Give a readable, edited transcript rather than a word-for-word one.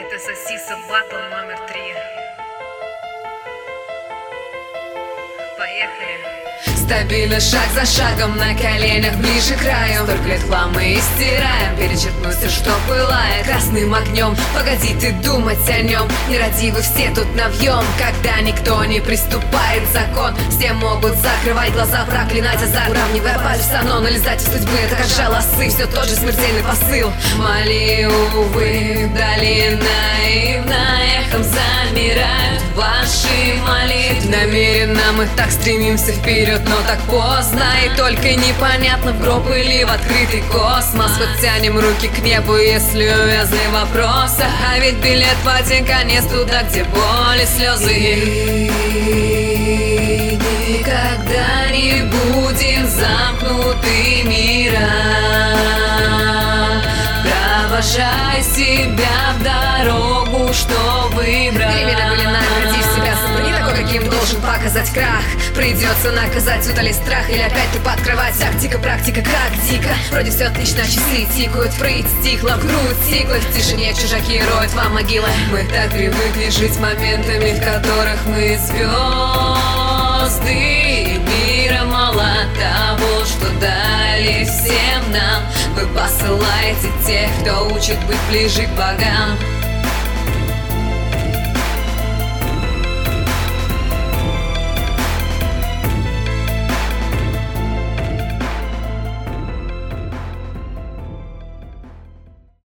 Это Сосиса Батл номер 3. Поехали. Стабильно, шаг за шагом, на коленях ближе к краю. Столько лет хлама и стираем, перечеркнуть все, что пылает красным огнем. Погоди ты думать о нем, нерадивы все тут навьем. Когда никто не приступает закон, все могут закрывать глаза, проклинать азарт, уравнивая полюса, но налезать в судьбы это как жалосы. Все тот же смертельный посыл. Моли, увы, вдали наивно эхом замирают ваши молитвы. Намеренно мы так стремимся вперед, но так поздно. И только непонятно, в гроб или в открытый космос. Вот тянем руки к небу, если увязли в вопросах. А ведь билет в один конец туда, где боль и слезы. И никогда не будем замкнуты мира. Провожай себя в дорогу, что выбрать. Времена были находи в себя, не такой, каким должен показать крах. Придется наказать, утолить страх или опять тупо открывать. Тактика, практика, как дико. Вроде все отлично, часы тикают, прыть стихла, в грудь стиклы. В тишине чужаки роют вам могилы. Мы так привыкли жить моментами, в которых мы звезды. И мира мало того, что дали всем нам. Вы посылаете тех, кто учит быть ближе к богам.